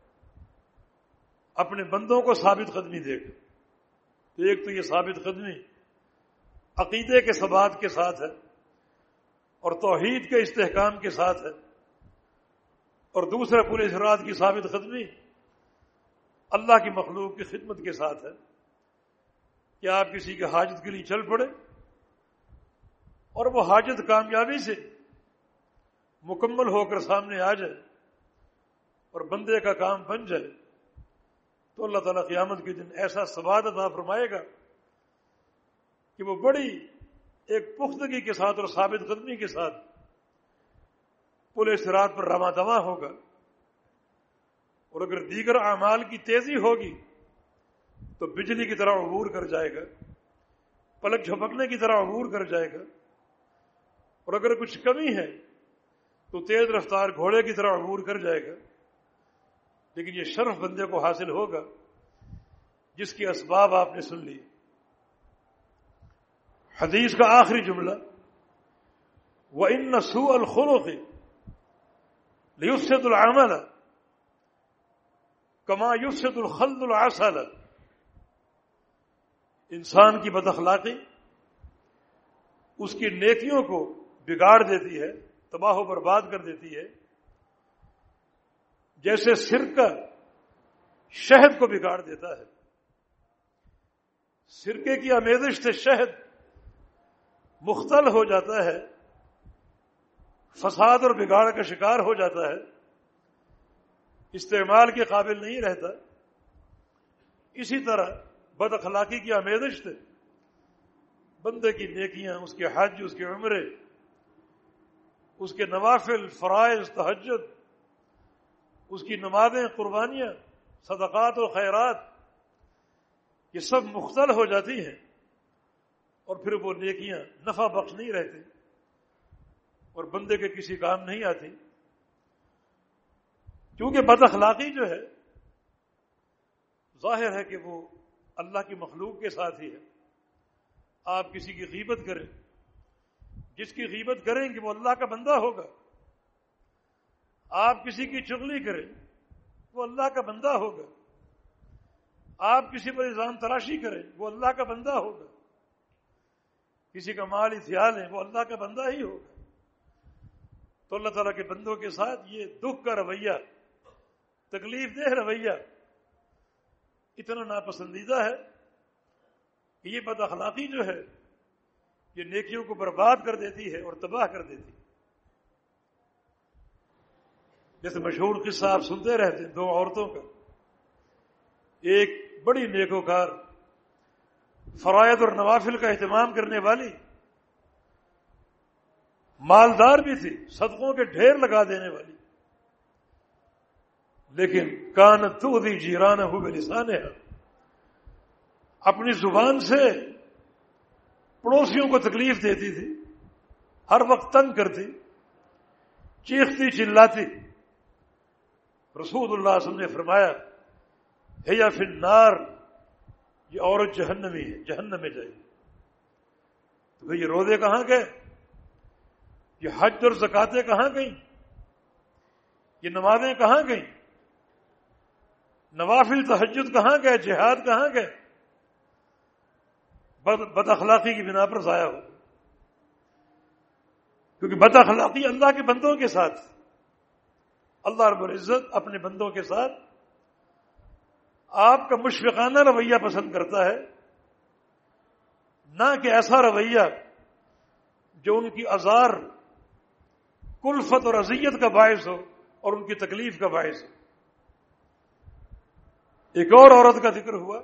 اپنے بندوں کو ثابت قدمی دے گا. تو ایک تو یہ ثابت قدمی عقیدے کے ثبات کے ساتھ ہے اور توحید کے استحکام کے ساتھ ہے، اور دوسرا پل صراط کی ثابت قدمی اللہ کی مخلوق کی خدمت کے ساتھ ہے کہ آپ کسی کے حاجت کے لیے چل پڑے اور وہ حاجت کامیابی سے مکمل ہو کر سامنے آ جائے اور بندے کا کام بن جائے، تو اللہ تعالیٰ قیامت کے دن ایسا ثواب عطا فرمائے گا کہ وہ بڑی ایک پختگی کے ساتھ اور ثابت قدمی کے ساتھ پل صراط پر رواں دواں ہوگا. اور اگر دیگر اعمال کی تیزی ہوگی تو بجلی کی طرح عبور کر جائے گا، پلک جھپکنے کی طرح عبور کر جائے گا. اور اگر کچھ کمی ہے تو تیز رفتار گھوڑے کی طرح عبور کر جائے گا. لیکن یہ شرف بندے کو حاصل ہوگا جس کے اسباب آپ نے سن لی. حدیث کا آخری جملہ وَإِنَّ سُوءَ الْخُلُقِ لِيُفْسِدُ الْعَمَلَ كَمَا يُفْسِدُ الْخَلُّ الْعَسَلَ. انسان کی بد اخلاقی اس کی نیکیوں کو بگاڑ دیتی ہے، تباہ و برباد کر دیتی ہے، جیسے سرکہ شہد کو بگاڑ دیتا ہے. سرکے کی آمیزش سے شہد مختل ہو جاتا ہے، فساد اور بگاڑ کا شکار ہو جاتا ہے. استعمال کے قابل نہیں رہتا. اسی طرح بد اخلاقی کی آمیزش سے بندے کی نیکیاں، اس کے حج، اس کے عمرے، اس کے نوافل، فرائض، تہجد، اس کی نمازیں، قربانیاں، صدقات و خیرات، یہ سب مختل ہو جاتی ہیں، اور پھر وہ نیکیاں نفع بخش نہیں رہتی اور بندے کے کسی کام نہیں آتی. کیونکہ بد اخلاقی جو ہے ظاہر ہے کہ وہ اللہ کی مخلوق کے ساتھ ہی ہے. آپ کسی کی غیبت کریں، جس کی غیبت کریں گے وہ اللہ کا بندہ ہوگا. آپ کسی کی چغلی کریں وہ اللہ کا بندہ ہوگا. آپ کسی پر الزام تراشی کریں وہ اللہ کا بندہ ہوگا. کسی کا مال اتھیا لیں وہ اللہ کا بندہ ہی ہوگا. تو اللہ تعالیٰ کے بندوں کے ساتھ یہ دکھ کا رویہ، تکلیف دہ رویہ اتنا ناپسندیدہ ہے کہ یہ بد اخلاقی جو ہے یہ نیکیوں کو برباد کر دیتی ہے اور تباہ کر دیتی ہے. جیسے مشہور قصہ آپ سنتے رہتے ہیں دو عورتوں کا. ایک بڑی نیکوکار، فرائض اور نوافل کا اہتمام کرنے والی، مالدار بھی تھی، صدقوں کے ڈھیر لگا دینے والی، لیکن کانت تؤذی جیرانہ بلسانہا، اپنی زبان سے پڑوسیوں کو تکلیف دیتی تھی، ہر وقت تنگ کرتی، چیختی چلاتی. رسول اللہ صلی اللہ علیہ وسلم نے فرمایا ہی فی النار، یہ عورت جہنمی ہے، جہنم میں جائے گی. تو یہ روزے کہاں گئے؟ یہ حج اور زکاتیں کہاں گئیں؟ یہ نمازیں کہاں گئیں؟ نوافل تہجد کہاں گئے؟ جہاد کہاں گئے؟ بد اخلاقی کی بنا پر ضائع ہو. کیونکہ بد اخلاقی اللہ کے بندوں کے ساتھ، اللہ رب العزت اپنے بندوں کے ساتھ آپ کا مشفقانہ رویہ پسند کرتا ہے، نہ کہ ایسا رویہ جو ان کی آزار، کلفت اور اذیت کا باعث ہو اور ان کی تکلیف کا باعث ہو. ایک اور عورت کا ذکر ہوا،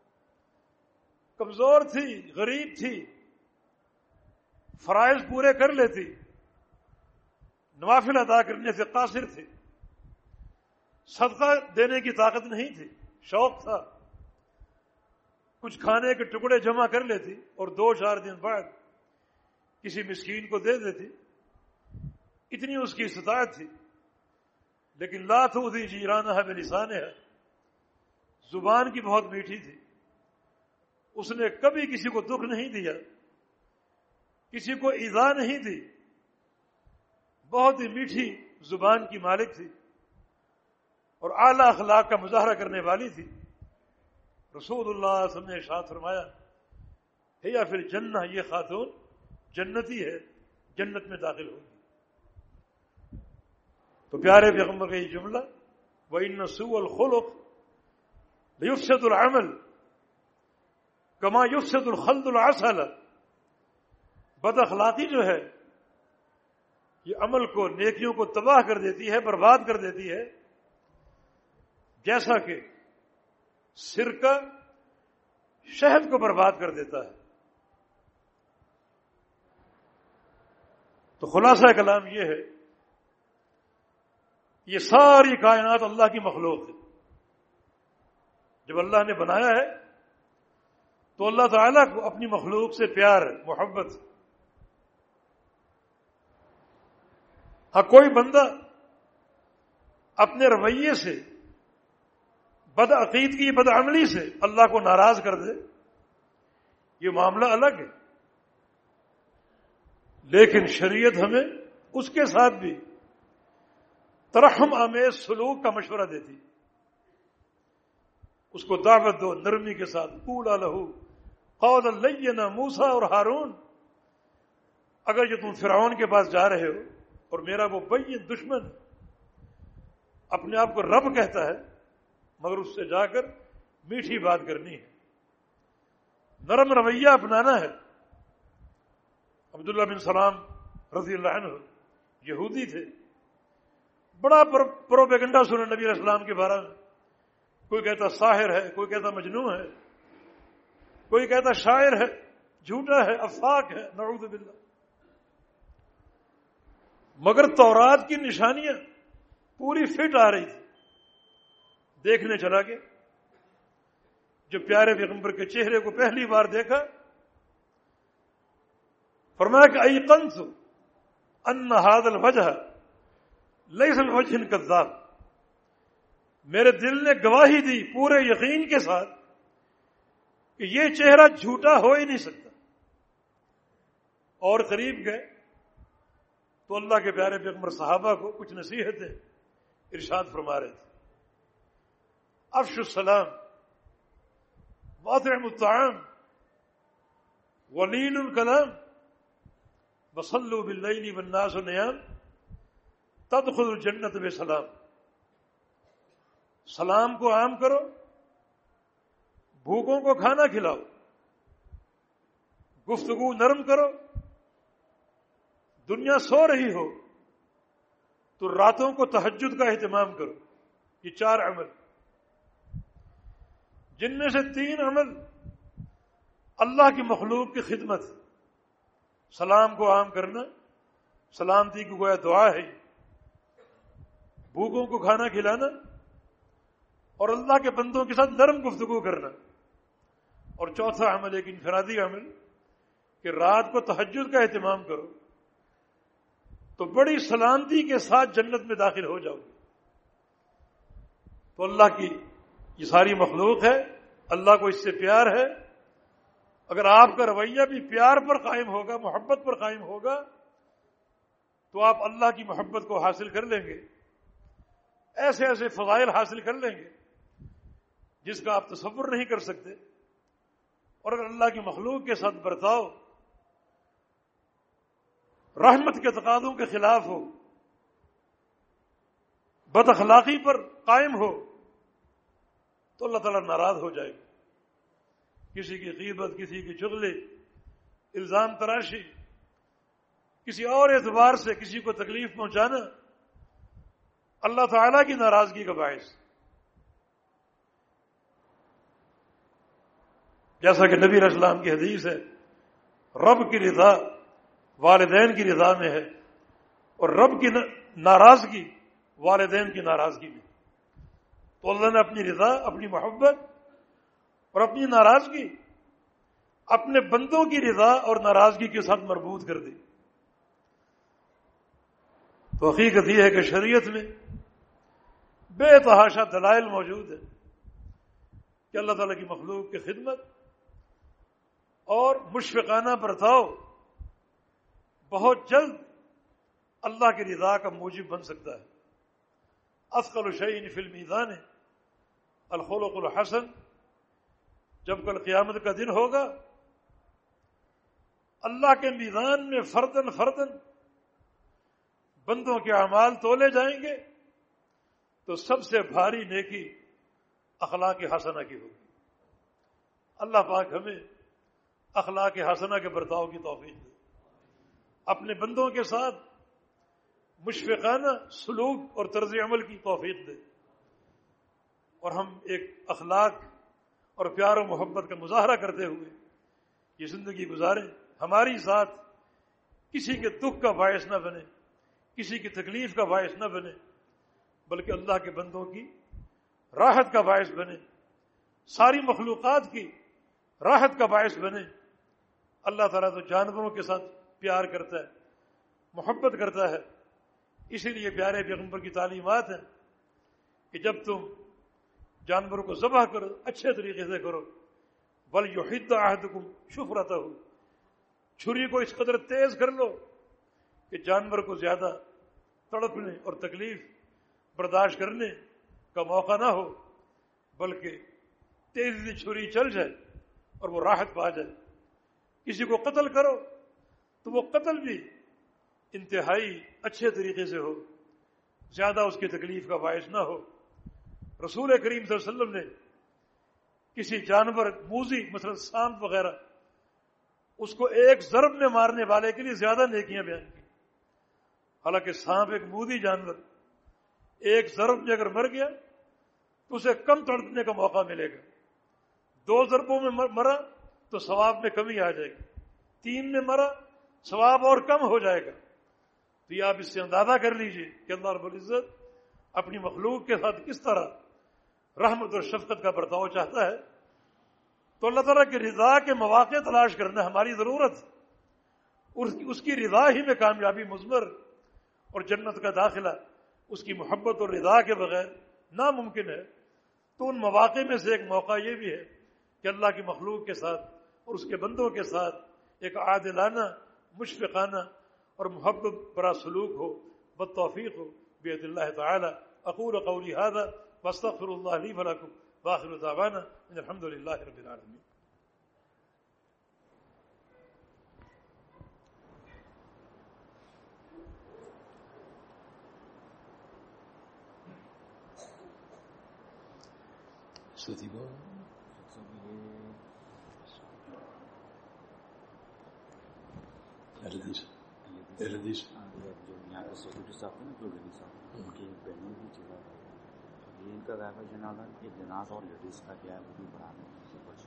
کمزور تھی، غریب تھی، فرائض پورے کر لیتی، نوافل ادا کرنے سے قاصر تھی، صدقہ دینے کی طاقت نہیں تھی، شوق تھا، کچھ کھانے کے ٹکڑے جمع کر لیتی اور دو چار دن بعد کسی مسکین کو دے دیتی، اتنی اس کی استطاعت تھی. لیکن لا تؤذی جیرانہا بلسانہا، زبان کی بہت میٹھی تھی، اس نے کبھی کسی کو دکھ نہیں دیا، کسی کو ایذا نہیں دی، بہت ہی میٹھی زبان کی مالک تھی اور اعلیٰ اخلاق کا مظاہرہ کرنے والی تھی. رسول اللہ صلی اللہ علیہ وسلم نے ارشاد فرمایا ہی فی الجنہ، یہ خاتون جنتی ہے، جنت میں داخل ہوگی. تو پیارے پیغمبر کا یہ جملہ وَإِنَّ سُوءَ الْخُلُقِ لِيُفْسِدُ الْعَمَلَ كَمَا يُفْسِدُ الْخَلْدُ الْعَسَلَ، بد اخلاقی جو ہے یہ عمل کو، نیکیوں کو تباہ کر دیتی ہے، برباد کر دیتی ہے، جیسا کہ سرکہ شہد کو برباد کر دیتا ہے. تو خلاصہ کلام یہ ہے، یہ ساری کائنات اللہ کی مخلوق ہے. جب اللہ نے بنایا ہے تو اللہ تعالیٰ کو اپنی مخلوق سے پیار ہے، محبت. ہاں کوئی بندہ اپنے رویے سے، بد عقیدگی، بد عملی سے اللہ کو ناراض کر دے، یہ معاملہ الگ ہے. لیکن شریعت ہمیں اس کے ساتھ بھی ترحم آمیز سلوک کا مشورہ دیتی. اس کو دعوت دو نرمی کے ساتھ، قولا لہو قولا لینا. موسیٰ اور ہارون، اگر جو تم فرعون کے پاس جا رہے ہو اور میرا وہ بین دشمن اپنے آپ کو رب کہتا ہے، مگر اس سے جا کر میٹھی بات کرنی ہے، نرم رویہ اپنانا ہے. عبداللہ بن سلام رضی اللہ عنہ یہودی تھے، بڑا پروپیگنڈا سنا نبی علیہ السلام کے بارے میں. کوئی کہتا ساحر ہے، کوئی کہتا مجنون ہے، کوئی کہتا شاعر ہے، جھوٹا ہے، افاق ہے، نعوذ باللہ. مگر تورات کی نشانیاں پوری فٹ آ رہی تھی. دیکھنے چلا گیا، جو پیارے پیغمبر کے چہرے کو پہلی بار دیکھا، فرمایا کہ ایقنت ان ھذا الوجہ لیس الوجہ کذاب. میرے دل نے گواہی دی پورے یقین کے ساتھ کہ یہ چہرہ جھوٹا ہو ہی نہیں سکتا. اور قریب گئے تو اللہ کے پیارے پیغمبر صحابہ کو کچھ نصیحتیں ارشاد فرما رہے تھے. افشوا السلام واطعموا الطعام ولینوا الکلام وصلوا باللیل والناس نیام تدخلوا الجنۃ بسلام. سلام کو عام کرو، بھوکوں کو کھانا کھلاؤ، گفتگو نرم کرو. دنیا سو رہی ہو تو راتوں کو تہجد کا اہتمام کرو. یہ چار عمل، جن میں سے تین عمل اللہ کی مخلوق کی خدمت. سلام کو عام کرنا، سلامتی کی گویا دعا ہے، بھوکوں کو کھانا کھلانا، اور اللہ کے بندوں کے ساتھ نرم گفتگو کرنا. اور چوتھا عمل ایک انفرادی عمل کہ رات کو تہجد کا اہتمام کرو تو بڑی سلامتی کے ساتھ جنت میں داخل ہو جاؤ. تو اللہ کی یہ ساری مخلوق ہے، اللہ کو اس سے پیار ہے. اگر آپ کا رویہ بھی پیار پر قائم ہوگا، محبت پر قائم ہوگا، تو آپ اللہ کی محبت کو حاصل کر لیں گے. ایسے ایسے فضائل حاصل کر لیں گے جس کا آپ تصور نہیں کر سکتے. اور اگر اللہ کی مخلوق کے ساتھ برتاؤ رحمت کے تقاضوں کے خلاف ہو، بد اخلاقی پر قائم ہو، تو اللہ تعالیٰ ناراض ہو جائے گا. کسی کی غیبت، کسی کی چغلی، الزام تراشی، کسی اور اعتبار سے کسی کو تکلیف پہنچانا اللہ تعالیٰ کی ناراضگی کا باعث. جیسا کہ نبی علیہ السلام کی حدیث ہے، رب کی رضا والدین کی رضا میں ہے، اور رب کی ناراضگی والدین کی ناراضگی میں. تو اللہ نے اپنی رضا، اپنی محبت اور اپنی ناراضگی اپنے بندوں کی رضا اور ناراضگی کے ساتھ مربوط کر دی. تو حقیقت یہ ہے کہ شریعت میں بے تحاشا دلائل موجود ہیں کہ اللہ تعالیٰ کی مخلوق کی خدمت اور مشفقانہ برتاؤ بہت جلد اللہ کی رضا کا موجب بن سکتا ہے. اثقل شیء فی المیزان الخلق الحسن. جب کل قیامت کا دن ہوگا، اللہ کے میزان میں فردن فردن بندوں کے اعمال تولے جائیں گے تو سب سے بھاری نیکی اخلاق حسنہ کی ہوگی. اللہ پاک ہمیں اخلاق حسنہ کے برتاؤ کی توفیق دے، اپنے بندوں کے ساتھ مشفقانہ سلوک اور طرز عمل کی توفیق دے، اور ہم ایک اخلاق اور پیار و محبت کا مظاہرہ کرتے ہوئے یہ زندگی گزاریں. ہماری ذات کسی کے دکھ کا باعث نہ بنے، کسی کی تکلیف کا باعث نہ بنے، بلکہ اللہ کے بندوں کی راحت کا باعث بنے، ساری مخلوقات کی راحت کا باعث بنے. اللہ تعالیٰ تو جانوروں کے ساتھ پیار کرتا ہے، محبت کرتا ہے. اسی لیے پیارے پیغمبر کی تعلیمات ہیں کہ جب تم جانوروں کو ذبح کرو اچھے طریقے سے کرو. وَلْيُحِدَّ أَحَدُكُمْ شُفْرَتَهُ. چھری کو اس قدر تیز کر لو کہ جانور کو زیادہ تڑپنے اور تکلیف برداشت کرنے کا موقع نہ ہو، بلکہ تیزی سے چھری چل جائے اور وہ راحت پا جائے. کسی کو قتل کرو تو وہ قتل بھی انتہائی اچھے طریقے سے ہو، زیادہ اس کی تکلیف کا باعث نہ ہو. رسول کریم صلی اللہ علیہ وسلم نے کسی جانور موذی مثلا سانپ وغیرہ اس کو ایک ضرب میں مارنے والے کے لیے زیادہ نیکیاں بیان کی. حالانکہ سانپ ایک موذی جانور ایک ضرب میں اگر مر گیا تو اسے کم تڑپنے کا موقع ملے گا، دو ضربوں میں مرا تو ثواب میں کمی آ جائے گی، تین میں مرا ثواب اور کم ہو جائے گا۔ تو یہ آپ اس سے اندازہ کر لیجئے کہ اللہ رب العزت اپنی مخلوق کے ساتھ کس طرح رحمت اور شفقت کا برتاؤ چاہتا ہے۔ تو اللہ تعالیٰ کی رضا کے مواقع تلاش کرنا ہماری ضرورت، اس کی رضا ہی میں کامیابی مضمر اور جنت کا داخلہ اس کی محبت اور رضا کے بغیر ناممکن ہے۔ تو ان مواقع میں سے ایک موقع یہ بھی ہے کہ اللہ کی مخلوق کے ساتھ اور اس کے بندوں کے ساتھ ایک عادلانہ، مشفقانہ اور محبت برا سلوک ہو، بالتوفیق ہو بإذن اللہ تعالی۔ اقول قولی هذا واستغفر اللہ لی ولکم وآخر دعوانا ان الحمد للہ رب العالمین۔ جو یہاں کے سیکورٹی صاحب تھے نا، جو لیڈی صاحب ان کی بہنیں بھی چلا رہے ہیں، یہ ان کا غائبہ جنازہ ایک جنازہ اور لیڈیز کا کیا ہے وہ بھی بڑھانے کی بچی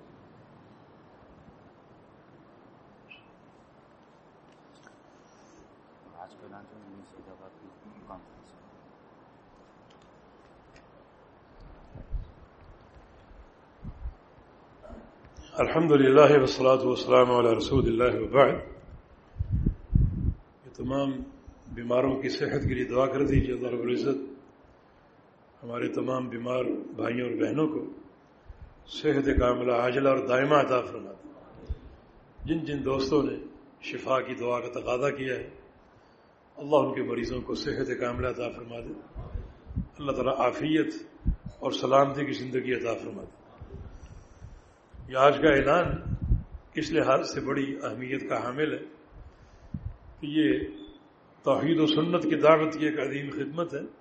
آج کا لانچ میں سعید آباد کی کانفرنس ہے۔ الحمد للہ والصلاة والسلام علی رسول اللہ وبعد۔ یہ تمام بیماروں کی صحت کے لیے دعا کر دیجیے اللہ رب العزت ہمارے تمام بیمار بھائیوں اور بہنوں کو صحت کاملہ عاجلہ اور دائمہ عطا فرما دے۔ جن جن دوستوں نے شفا کی دعا کا تقاضا کیا ہے اللہ ان کے مریضوں کو صحت کاملہ عطا فرما دے، اللہ تعالیٰ عافیت اور سلامتی کی زندگی عطا فرما دے۔ یہ آج کا اعلان کس لحاظ سے بڑی اہمیت کا حامل ہے کہ یہ توحید و سنت کی دعوت کی ایک عظیم خدمت ہے۔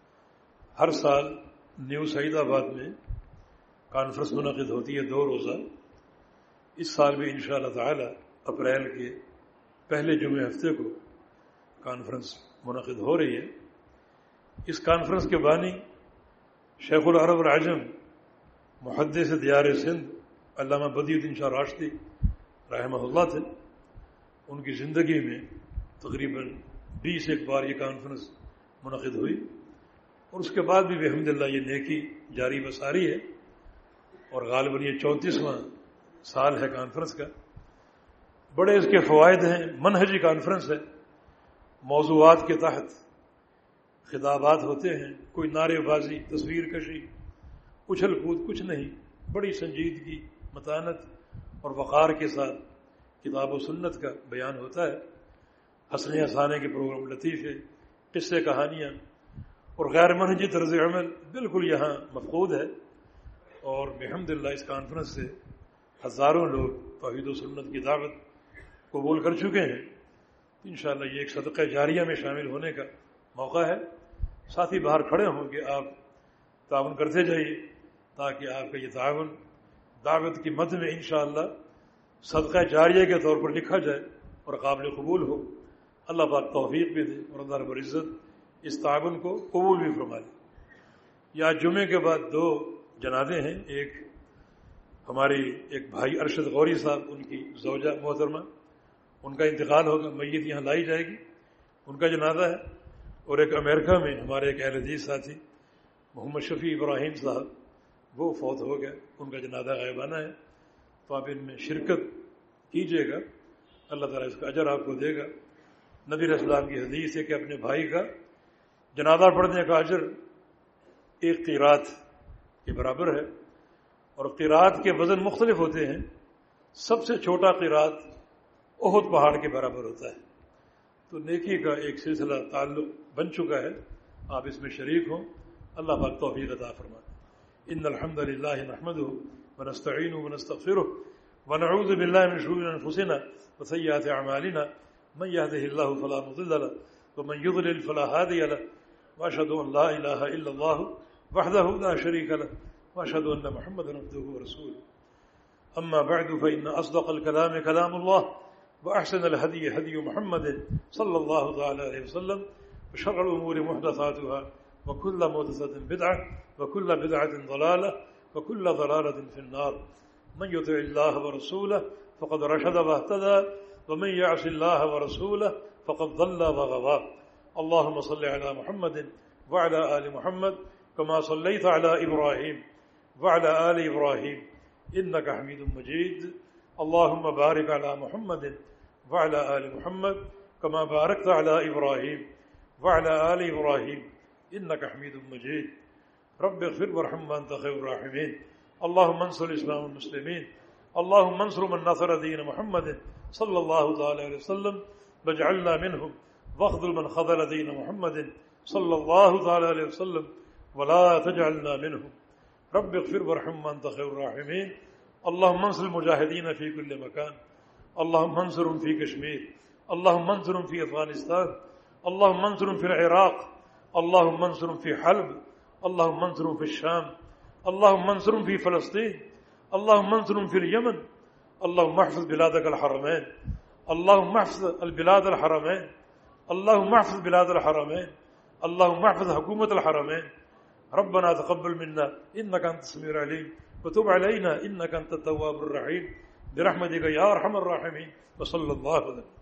ہر سال نیو سعید آباد میں کانفرنس منعقد ہوتی ہے دو روزہ۔ اس سال بھی انشاءاللہ تعالی اپریل کے پہلے جمعے ہفتے کو کانفرنس منعقد ہو رہی ہے۔ اس کانفرنس کے بانی شیخ العرب العجم محدث دیار سندھ علامہ بدی الدین شاہ راشدی رحمہ اللہ تھے۔ ان کی زندگی میں تقریباً بیس ایک بار یہ کانفرنس منعقد ہوئی اور اس کے بعد بھی بحمدللہ یہ نیکی جاری بساری ہے اور غالباً یہ چونتیسواں سال ہے کانفرنس کا۔ بڑے اس کے فوائد ہیں، منہجی کانفرنس ہے، موضوعات کے تحت خطابات ہوتے ہیں، کوئی نعرے بازی، تصویر کشی، اچھل کود کچھ نہیں، بڑی سنجیدگی، متانت اور وقار کے ساتھ کتاب و سنت کا بیان ہوتا ہے۔ ہنسنے ہنسانے کے پروگرام، لطیفے، قصے، کہانیاں اور غیر منہجی طرز عمل بالکل یہاں مفقود ہے۔ اور بحمدللہ اس کانفرنس سے ہزاروں لوگ توحید و سنت کی دعوت قبول کر چکے ہیں۔ انشاءاللہ یہ ایک صدقہ جاریہ میں شامل ہونے کا موقع ہے۔ ساتھی باہر کھڑے ہوں کہ آپ تعاون کرتے جائیے تاکہ آپ کا یہ تعاون دعوت کی مد میں انشاءاللہ صدقہ جاریہ کے طور پر لکھا جائے اور قابل قبول ہو۔ اللہ پاک توفیق بھی دے اور اللہ رب العزت اس تعاون کو قبول بھی فرما لے۔ یا جمعے کے بعد دو جنازے ہیں، ایک ہماری ایک بھائی ارشد غوری صاحب، ان کی زوجہ محترمہ، ان کا انتقال ہوگا، میت یہاں لائی جائے گی، ان کا جنازہ ہے۔ اور ایک امریکہ میں ہمارے ایک اہل حدیث ساتھی محمد شفیع ابراہیم صاحب، وہ فوت ہو گئے، ان کا جنازہ غائبانہ ہے۔ تو آپ ان میں شرکت کیجیے گا، اللہ تعالیٰ اس کا اجر آپ کو دے گا۔ نبی علیہ السلام کی حدیث ہے کہ اپنے بھائی کا جنازہ پڑھنے کا اجر ایک قیرات کے برابر ہے، اور قیرات کے وزن مختلف ہوتے ہیں۔ سب سے چھوٹا قیرات احد پہاڑ کے برابر ہوتا ہے۔ تو نیکی کا ایک سلسلہ تعلق بن چکا ہے، آپ اس میں شریک ہوں، اللہ پاک توفیق عطا فرمائے۔ ان الحمد للہ نحمده ونستعینه ونستغفره ونعوذ باللہ من شرور انفسنا وسیئات اعمالنا من يهده الله فلا مضل له ومن يضلل فلا هادي له واشهد ان لا اله الا الله وحده لا شريك له واشهد ان محمدا عبده ورسوله اما بعد فان اصدق الكلام كلام الله واحسن الهدي هدي محمد صلى الله تعالى عليه وسلم وشر الامور محدثاتها وكل محدثة بدعة وكل بدعة ضلالة وكل ضلالة في النار. من يطع الله ورسوله فقد رشد واهتدى ومن يعص الله ورسوله فقد ضل وغوى. اللهم صل على محمد وعلى آل محمد كما صليت على إبراهيم وعلى آل إبراهيم إنك حميد مجيد. اللهم بارك على محمد وعلى آل محمد كما باركت على إبراهيم وعلى آل إبراهيم إنك حميد مجيد. رب اغفر وارحم وأنت خير الراحمين. اللهم انصر الإسلام والمسلمين. اللهم انصر من نصر دين محمد صلى الله تعالى عليه وسلم واجعلنا منهم واخذل من خذل دين محمد صلى الله تعالى عليه وسلم ولا تجعلنا منهم. رب اغفر وارحم وأنت خير الراحمين. اللهم انصر المجاهدين في كل مكان. اللهم انصرهم في كشمير. اللهم انصرهم في أفغانستان. اللهم انصرهم في العراق. اللهم انصرهم في حلب. اللهم انصرهم في الشام. اللهم انصرهم في فلسطين. اللهم انصرهم في اليمن. اللهم احفظ بلادك الحرمين. اللهم احفظ البلاد الحرمين. اللهم احفظ بلاد الحرمين. اللهم احفظ حكومة الحرمين. ربنا تقبل منا إنك أنت السميع العليم وتب علينا إنك أنت التواب الرحيم برحمتك يا أرحم الراحمين. وصلى الله عليه وسلم.